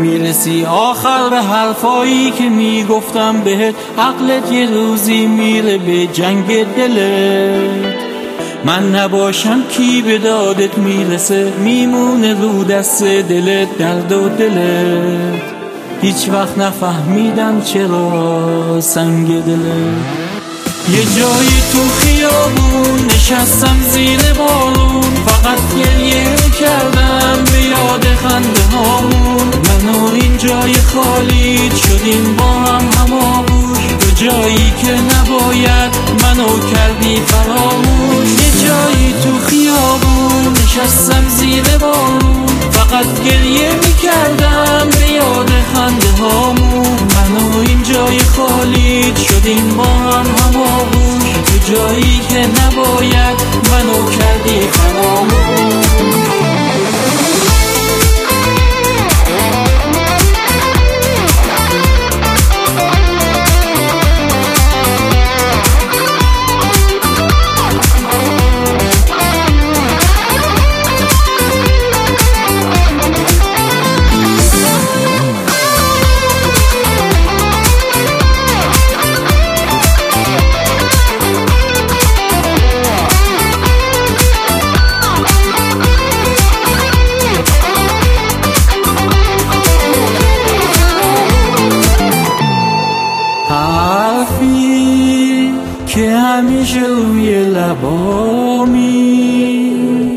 میرسی آخر به حرفایی که میگفتم بهت، عقلت یه روزی میره به جنگ دلت. من نباشم کی به دادت میرسه، میمونه رو دست دلت درد و دلت. هیچ وقت نفهمیدم چرا سنگ دلت. یه جایی تو خیابون نشستم زیر بارون، فقط گریه کردم به یاد خنده هامون. من و این جای خالی شدیم با هم هماغوش، تو جایی که نباید منو کردی فراموش. یه جایی تو خیابون نشستم زیر بارون، فقط گریه میکردم به یاد خنده هامون. من و این جای خالی شدیم با هم هماغوش، تو جایی که نباید منو کردی فراموش. حرفی که همیشه روی لبامی،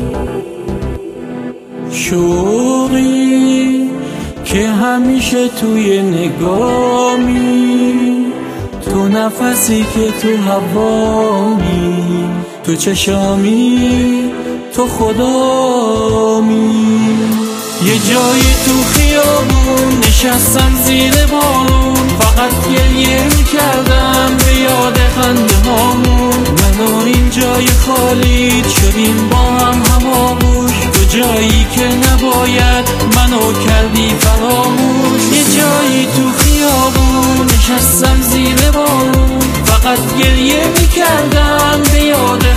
شوقی که همیشه توی نگامی، تو نفسی که تو هوامی، تو چشامی، تو خدامی. یه جایی تو خیابون نشستم زیر بارون، فقط گریه میکردم به یاد خنده هامون. من و این جای خالی شدیم با هم هماغوش، تو جایی که نباید منو کردی فراموش. یه جایی تو خیابون نشستم زیر بارون، فقط گریه میکردم به یاد